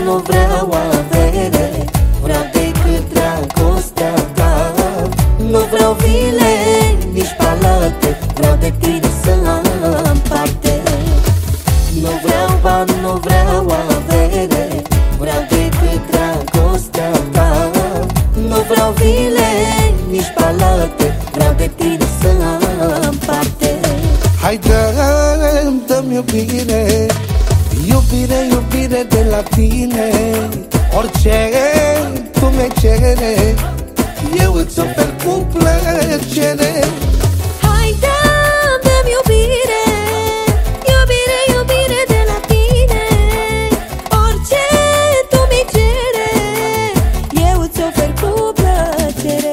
nu vreau avere, vreau decât dragostea ta. Nu vreau vile, nici palate, vreau de tine să am parte. Nu vreau bani, nu vreau avere, vreau decât dragostea ta. Nu vreau vile, nici palate, vreau de tine să am parte. Hai dă-mi iubire, iubire, iubire de la tine. Orice tu mi cere, eu îți ofer cu plăcere. Hai dă-mi iubire, iubire, iubire de la tine. Orice tu mi cere, eu îți ofer cu plăcere.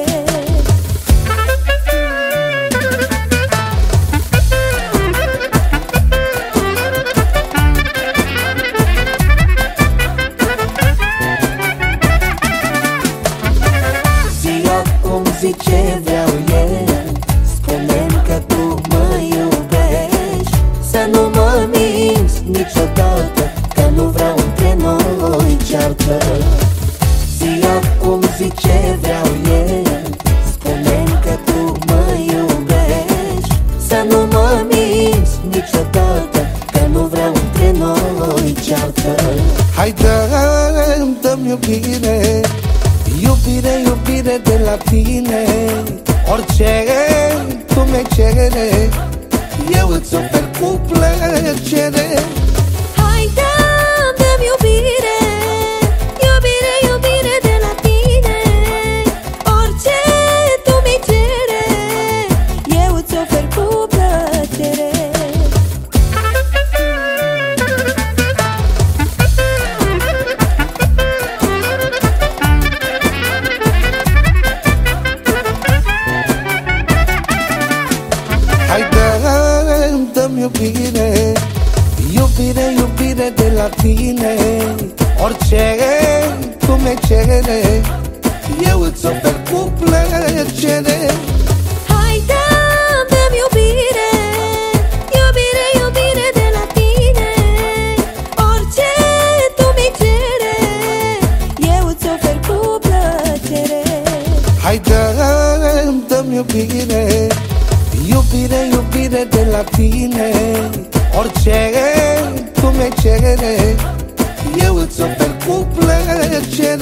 Ce vreau eu, spune-mi că tu mă iubești. Să nu mă minți niciodată, că nu vreau între noi ceartă. Zi acum, zi ce vreau eu, spune-mi că tu mă iubești. Să nu mă minți niciodată, că nu vreau între noi ceartă. Hai dă-mi iubire, iubire, iubire de la tine. Orice tu mi cere, eu îți ofer cu plăcere. Hai dă-mi iubire, iubire, iubire de la tine. Orice tu mi cere, eu îți ofer cu plăcere. Hai dă-mi iubire, iubire, iubire de la tine. Orice tu mi cere, eu îți ofer cu plăcere. Hai dă-mi iubire, iubire, iubire de la tine. Orice tu mi cere, eu îți ofer cu plăcere. Hai dă-mi iubire, iubire, iubire de la tine. Orice tu mi cere, eu îți ofer cu plăcere.